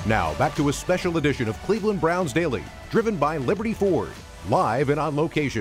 Now, back to a special edition of Cleveland Browns Daily, driven by Liberty Ford, live and on location.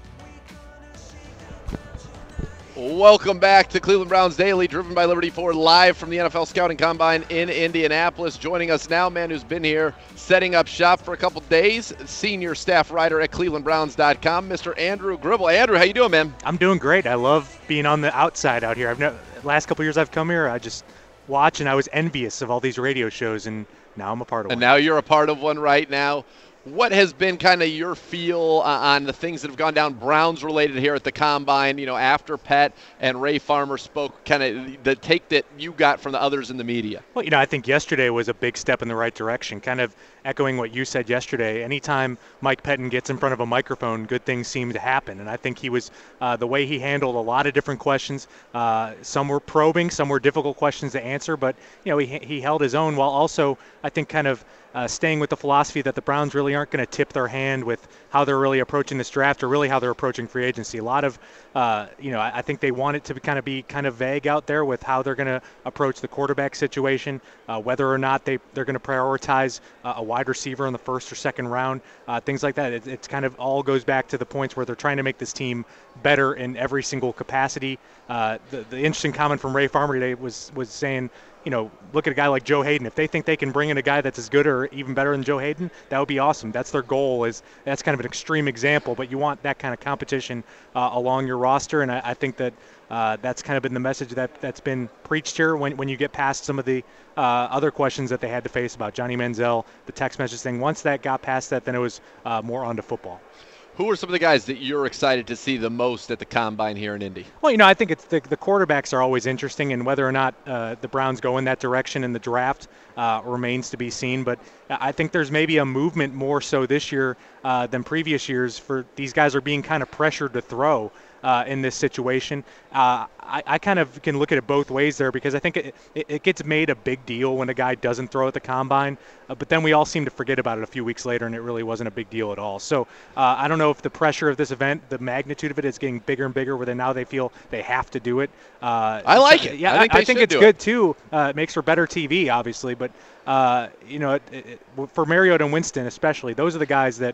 Welcome back to Cleveland Browns Daily, driven by Liberty Ford, live from the NFL Scouting Combine in Indianapolis. Joining us now, man who's been here setting up shop for a couple days, senior staff writer at clevelandbrowns.com, Mr. Andrew Gribble. Andrew, how you doing, man? I'm doing great. I love being on the outside out here. Last couple years I've come here, I just watch, and I was envious of all these radio shows, and now I'm a part of one. And now you're a part of one right now. What has been kind of your feel on the things that have gone down Browns related here at the Combine, you know, after Pet and Ray Farmer spoke, kind of the take that you got from the others in the media? Well, I think yesterday was a big step in the right direction, kind of echoing what you said yesterday. Anytime Mike Pettin gets in front of a microphone, good things seem to happen. And I think he was, the way he handled a lot of different questions, some were probing, some were difficult questions to answer, but, he held his own while also, I think, kind of staying with the philosophy that the Browns really aren't going to tip their hand with how they're really approaching this draft or really how they're approaching free agency. A lot of, I think they want it to be kind of vague out there with how they're going to approach the quarterback situation, whether or not they're going to prioritize a wide receiver in the first or second round, things like that. It's kind of all goes back to the points where they're trying to make this team better in every single capacity. The interesting comment from Ray Farmer today was saying, look at a guy like Joe Hayden. If they think they can bring in a guy that's as good or even better than Joe Hayden, that would be awesome. That's their goal. That's kind of an extreme example, but you want that kind of competition along your roster, and I think that that's kind of been the message that's been preached here when you get past some of the other questions that they had to face about Johnny Manziel, the text message thing. Once that got past that, then it was more on to football. Who are some of the guys that you're excited to see the most at the Combine here in Indy? Well, I think it's the quarterbacks are always interesting, and whether or not the Browns go in that direction in the draft remains to be seen. But I think there's maybe a movement more so this year than previous years for these guys are being kind of pressured to throw in this situation. I kind of can look at it both ways there because I think it gets made a big deal when a guy doesn't throw at the Combine, but then we all seem to forget about it a few weeks later, and it really wasn't a big deal at all. So I don't know if the pressure of this event, the magnitude of it is getting bigger and bigger, where now they feel they have to do it. I like it. Yeah, I think it's good too. It makes for better TV, obviously, but for Mariota and Winston especially, those are the guys that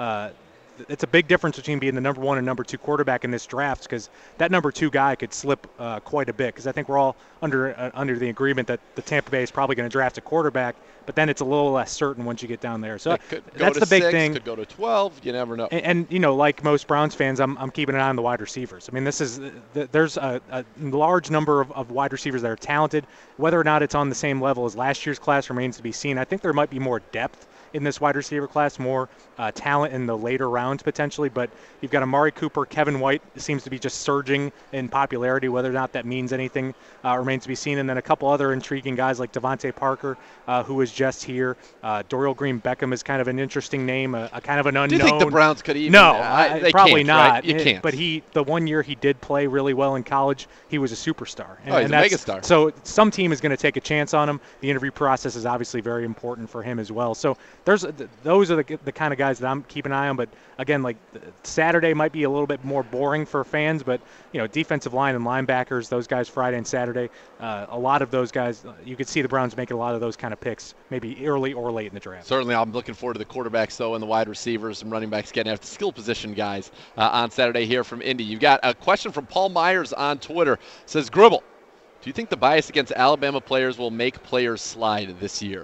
it's a big difference between being the number one and number two quarterback in this draft, because that number two guy could slip quite a bit, because I think we're all under the agreement that the Tampa Bay is probably going to draft a quarterback, but then it's a little less certain once you get down there. So that's the big thing. Could go to 12. You never know. And like most Browns fans, I'm keeping an eye on the wide receivers. I mean, there's a large number of wide receivers that are talented. Whether or not it's on the same level as last year's class remains to be seen. I think there might be more depth in this wide receiver class, more talent in the later rounds potentially, but you've got Amari Cooper, Kevin White seems to be just surging in popularity. Whether or not that means anything remains to be seen. And then a couple other intriguing guys like Devontae Parker, who was just here. Dorial Green-Beckham is kind of an interesting name, a kind of an unknown. Do you think the Browns could even? No, they probably can't, not. Right? You can't. But the 1 year he did play really well in college, he was a superstar. He's a megastar. So some team is going to take a chance on him. The interview process is obviously very important for him as well. So those are the kind of guys that I'm keeping an eye on. But again, like Saturday might be a little bit more boring for fans, but defensive line and linebackers, those guys Friday and Saturday, a lot of those guys, you could see the Browns making a lot of those kind of picks, maybe early or late in the draft. Certainly, I'm looking forward to the quarterbacks, though, and the wide receivers and running backs getting after the skill position guys on Saturday here from Indy. You've got a question from Paul Myers on Twitter. Says, Gribble, do you think the bias against Alabama players will make players slide this year?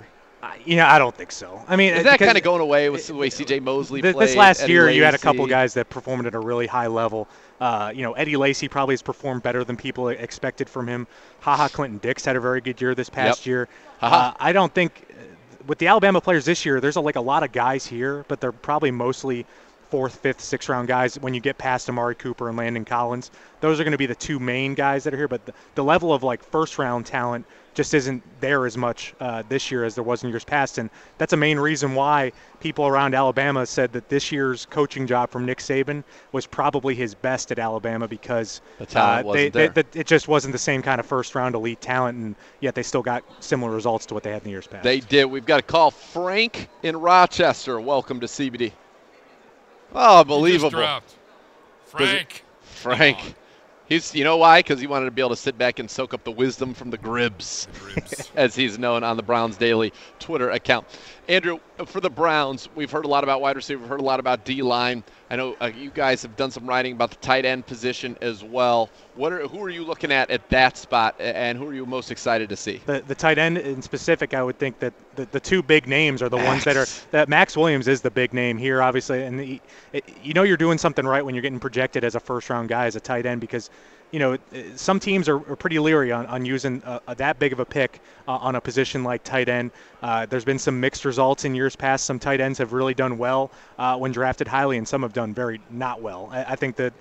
I don't think so. I mean, is that kind of going away with the way C.J. Mosley played? This last Eddie year, Lacy. you had a couple guys that performed at a really high level. Eddie Lacy probably has performed better than people expected from him. Clinton Dix had a very good year this past year. I don't think with the Alabama players this year, there's a lot of guys here, but they're probably mostly 4th, 5th, 6th round guys when you get past Amari Cooper and Landon Collins. Those are going to be the two main guys that are here, but the level of first round talent just isn't there as much this year as there was in years past, and that's a main reason why people around Alabama said that this year's coaching job from Nick Saban was probably his best at Alabama, because the talent wasn't there. It just wasn't the same kind of first round elite talent, and yet they still got similar results to what they had in the years past. They did. We've got to call Frank in Rochester. Welcome to CBD. Oh, unbelievable. Frank. You know why? Because he wanted to be able to sit back and soak up the wisdom from the Gribbs, as he's known on the Browns Daily Twitter account. Andrew, for the Browns, we've heard a lot about wide receiver, we've heard a lot about D-line. I know you guys have done some writing about the tight end position as well. Who are you looking at that spot, and who are you most excited to see? The tight end in specific, I would think that the two big names are the ones that Max Williams is the big name here, obviously, and you're doing something right when you're getting projected as a first-round guy as a tight end, because some teams are pretty leery on using that big of a pick on a position like tight end. There's been some mixed results in years past. Some tight ends have really done well when drafted highly, and some have done very not well. I think that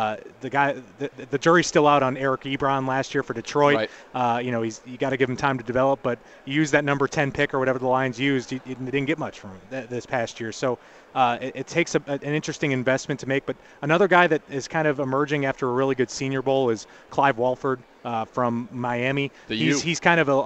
the jury's still out on Eric Ebron last year for Detroit. Right. You got to give him time to develop, but you use that number 10 pick or whatever the Lions used, you didn't get much from him this past year. So it takes an interesting investment to make. But another guy that is kind of emerging after a really good Senior Bowl is Clive Walford from Miami. He's kind of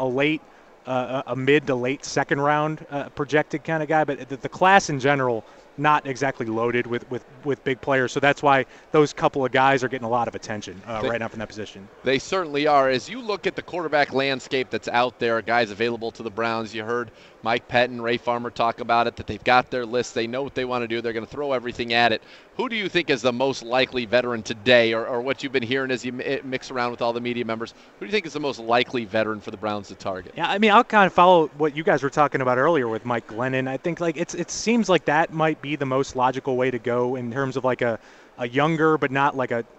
a mid to late second round projected kind of guy, but the class in general not exactly loaded with big players. So that's why those couple of guys are getting a lot of attention right now from that position. They certainly are. As you look at the quarterback landscape that's out there, guys available to the Browns, you heard Mike Pettin, Ray Farmer talk about it, that they've got their list. They know what they want to do. They're going to throw everything at it. Who do you think is the most likely veteran today, or what you've been hearing as you mix around with all the media members? Who do you think is the most likely veteran for the Browns to target? Yeah, I mean, I'll kind of follow what you guys were talking about earlier with Mike Glennon. I think it seems like that might be the most logical way to go in terms of like a younger, but not like a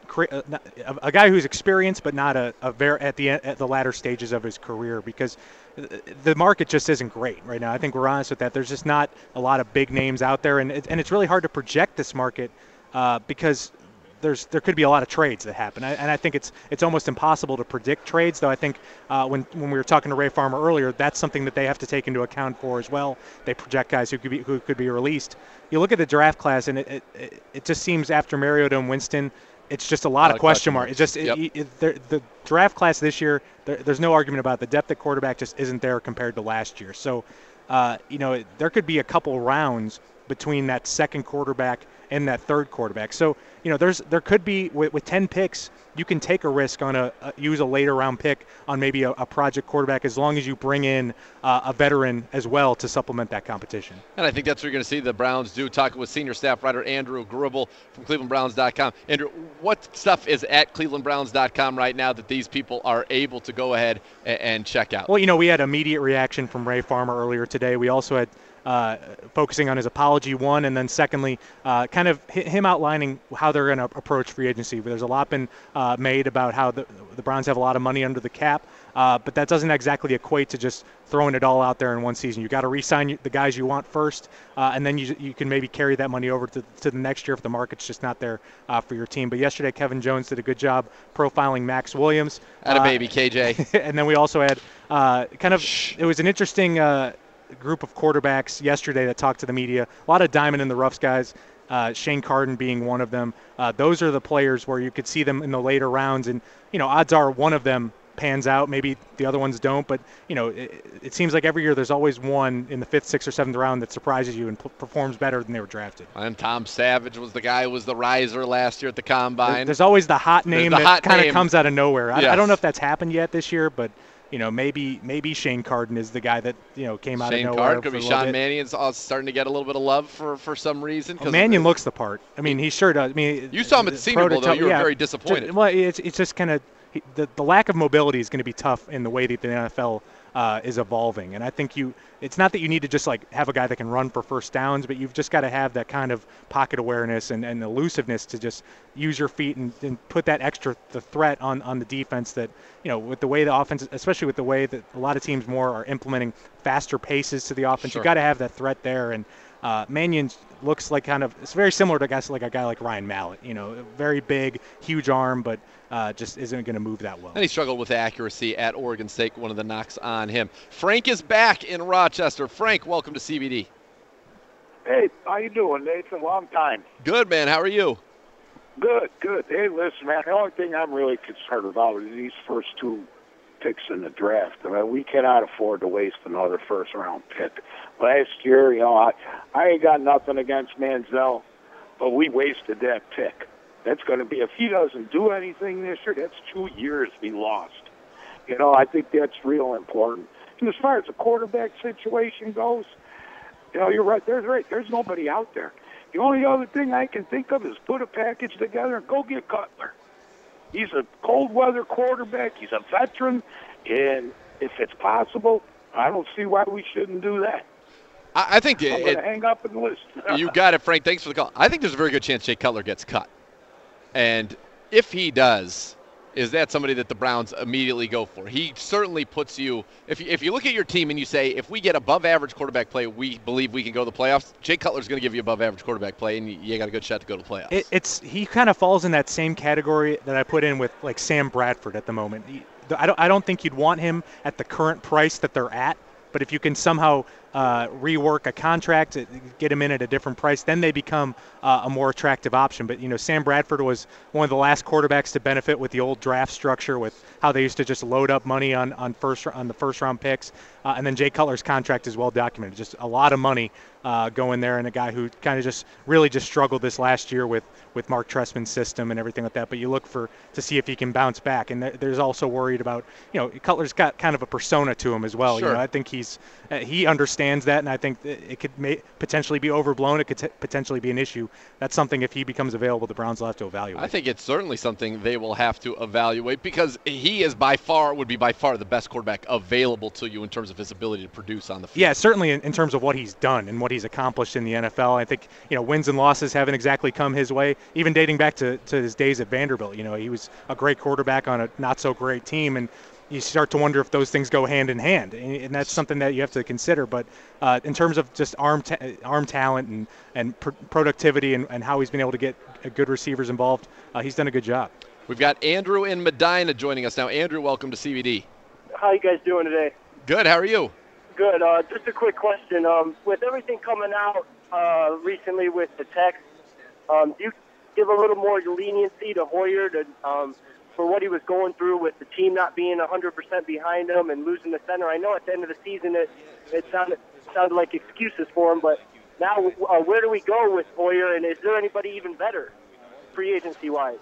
guy who's experienced, but not at the latter stages of his career, because the market just isn't great right now. I think we're honest with that. There's just not a lot of big names out there, and it's really hard to project this market because there could be a lot of trades that happen, and I think it's almost impossible to predict trades. Though I think when we were talking to Ray Farmer earlier, that's something that they have to take into account for as well. They project guys who could be released. You look at the draft class, and it just seems after Mariota and Winston, it's just a lot of question marks. It's just the draft class this year. There's no argument about it. The depth at quarterback just isn't there compared to last year. So there could be a couple rounds between that second quarterback and that third quarterback. So, there could be with 10 picks, you can take a risk on use a later round pick on maybe a project quarterback, as long as you bring in a veteran as well to supplement that competition. And I think that's what you're going to see the Browns do. Talking with senior staff writer Andrew Gribble from ClevelandBrowns.com. Andrew, what stuff is at ClevelandBrowns.com right now that these people are able to go ahead and check out? Well, we had immediate reaction from Ray Farmer earlier today. We also had focusing on his apology, one, and then secondly, kind of him outlining how they're going to approach free agency. There's a lot been made about how the Browns have a lot of money under the cap, but that doesn't exactly equate to just throwing it all out there in one season. You got to re-sign the guys you want first, and then you can maybe carry that money over to the next year if the market's just not there for your team. But yesterday, Kevin Jones did a good job profiling Max Williams. Atta baby, KJ. And then we also had it was an interesting group of quarterbacks yesterday that talked to the media. A lot of diamond in the roughs guys, Shane Carden being one of them. Those are the players where you could see them in the later rounds, and odds are one of them pans out. Maybe the other ones don't, but it seems like every year there's always one in the 5th, 6th, or 7th round that surprises you and performs better than they were drafted. And Tom Savage was the guy who was the riser last year at the Combine. There's always the hot name that kind of comes out of nowhere. Yes. I don't know if that's happened yet this year, but maybe Shane Carden is the guy that came out of nowhere. Shane Carden could be. Sean Mannion's starting to get a little bit of love for some reason. Mannion looks the part. I mean, he sure does. I mean, you saw him at the Senior Bowl, though. You were very disappointed. Well, it's just kind of the lack of mobility is going to be tough in the way that the NFL is evolving. And I think it's not that you need to just have a guy that can run for first downs, but you've just got to have that kind of pocket awareness and elusiveness to just use your feet and put that the threat on the defense that, with the way the offense, especially with the way that a lot of teams more are implementing faster paces to the offense, Sure. You've got to have that threat there. And Mannion looks like it's very similar to a guy like Ryan Mallett, very big, huge arm, but just isn't going to move that well. And he struggled with accuracy at Oregon State, one of the knocks on him. Frank is back in Rochester. Frank, welcome to CBD. Hey, how you doing? It's a long time. Good, man. How are you? Good. Hey, listen, man, the only thing I'm really concerned about is these first two picks in the draft. I mean, we cannot afford to waste another first-round pick. Last year, I ain't got nothing against Manziel, but we wasted that pick. That's going to be, if he doesn't do anything this year, that's 2 years be lost. You know, I think that's real important. And as far as the quarterback situation goes, you know, you're right. There's nobody out there. The only other thing I can think of is put a package together and go get Cutler. He's a cold-weather quarterback. He's a veteran. And if it's possible, I don't see why we shouldn't do that. I think I'm going to hang up and listen. You got it, Frank. Thanks for the call. I think there's a very good chance Jay Cutler gets cut. And if he does, is that somebody that the Browns immediately go for? He certainly puts you – if you look at your team and you say, if we get above-average quarterback play, we believe we can go to the playoffs, Jay Cutler's going to give you above-average quarterback play, and you got a good shot to go to the playoffs. He kind of falls in that same category that I put in with, like, Sam Bradford at the moment. I don't think you'd want him at the current price that they're at, but if you can somehow rework a contract, get him in at a different price, then they become a more attractive option. But, you know, Sam Bradford was one of the last quarterbacks to benefit with the old draft structure, with how they used to just load up money on the first-round picks. And then Jay Cutler's contract is well documented. Just a lot of money going there, and a guy who kind of just struggled this last year with Mark Trestman's system and everything like that. But you look to see if he can bounce back. And there's also worried about, you know, Cutler's got kind of a persona to him as well. Sure. You know, I think he understands that, and I think it could potentially be overblown. It could potentially be an issue. That's something, if he becomes available, the Browns will have to evaluate. I think it's certainly something they will have to evaluate, because he would be by far the best quarterback available to you in terms of his ability to produce on the field. Yeah, certainly in terms of what he's done and what he's accomplished in the NFL. I think, you know, wins and losses haven't exactly come his way, even dating back to his days at Vanderbilt. You know, he was a great quarterback on a not-so-great team, and you start to wonder if those things go hand in hand, and that's something that you have to consider. But in terms of just arm talent and productivity and how he's been able to get good receivers involved, he's done a good job. We've got Andrew in Medina joining us now. Andrew, welcome to CBD. How you guys doing today? Good. How are you? Good. Just a quick question. With everything coming out recently with the text, do you give a little more leniency to Hoyer for what he was going through with the team not being 100% behind him and losing the center? I know at the end of the season it sounded like excuses for him, but now where do we go with Hoyer, and is there anybody even better free agency-wise?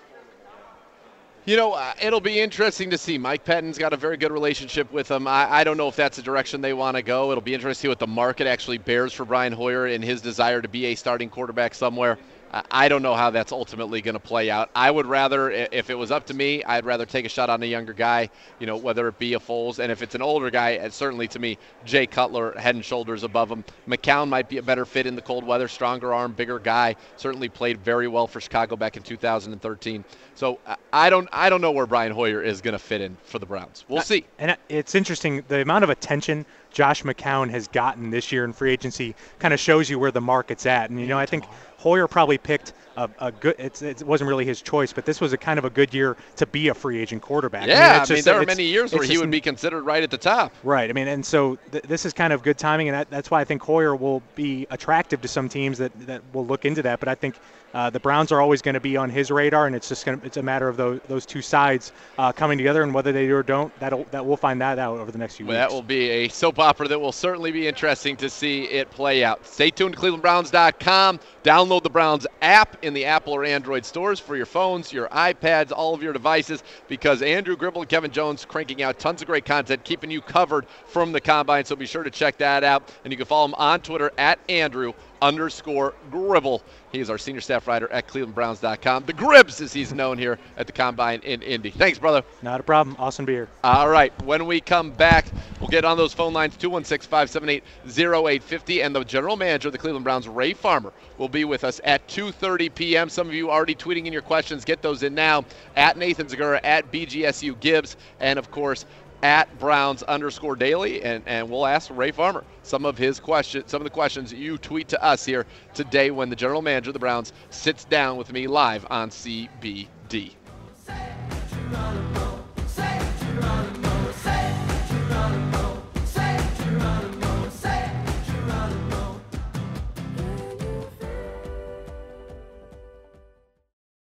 You know, it'll be interesting to see. Mike Pettin's got a very good relationship with him. I don't know if that's the direction they want to go. It'll be interesting to see what the market actually bears for Brian Hoyer and his desire to be a starting quarterback somewhere. I don't know how that's ultimately going to play out. I would rather, if it was up to me, I'd rather take a shot on a younger guy, you know, whether it be a Foles. And if it's an older guy, certainly to me, Jay Cutler, head and shoulders above him. McCown might be a better fit in the cold weather, stronger arm, bigger guy. Certainly played very well for Chicago back in 2013. So I don't know where Brian Hoyer is going to fit in for the Browns. We'll see. And it's interesting, the amount of attention Josh McCown has gotten this year in free agency kind of shows you where the market's at. And, you know, I think Hoyer probably picked a good – it wasn't really his choice, but this was a kind of a good year to be a free agent quarterback. Yeah, I mean there are many years where he would be considered right at the top. Right. I mean, and so this is kind of good timing, and that's why I think Hoyer will be attractive to some teams that will look into that. But I think the Browns are always going to be on his radar, and it's a matter of those two sides coming together, and whether they do or don't, that we'll find that out over the next few weeks. That will be a soap opera that will certainly be interesting to see it play out. Stay tuned to ClevelandBrowns.com. Download the Browns app in the Apple or Android stores for your phones, your iPads, all of your devices, because Andrew Gribble and Kevin Jones cranking out tons of great content, keeping you covered from the Combine. So be sure to check that out. And you can follow him on Twitter at Andrew_Gribble. He is our senior staff writer at ClevelandBrowns.com. The Gribs, as he's known here at the Combine in Indy. Thanks, brother. Not a problem. Awesome to be here. All right. When we come back, we'll get on those phone lines, 216-578-0850. And the general manager of the Cleveland Browns, Ray Farmer, will be with us at 2:30 p.m. Some of you already tweeting in your questions. Get those in now. At Nathan Zagura, at BGSU Gibbs, and, of course, at Browns_Daily, and we'll ask Ray Farmer some of the questions you tweet to us here today when the general manager of the Browns sits down with me live on CBD.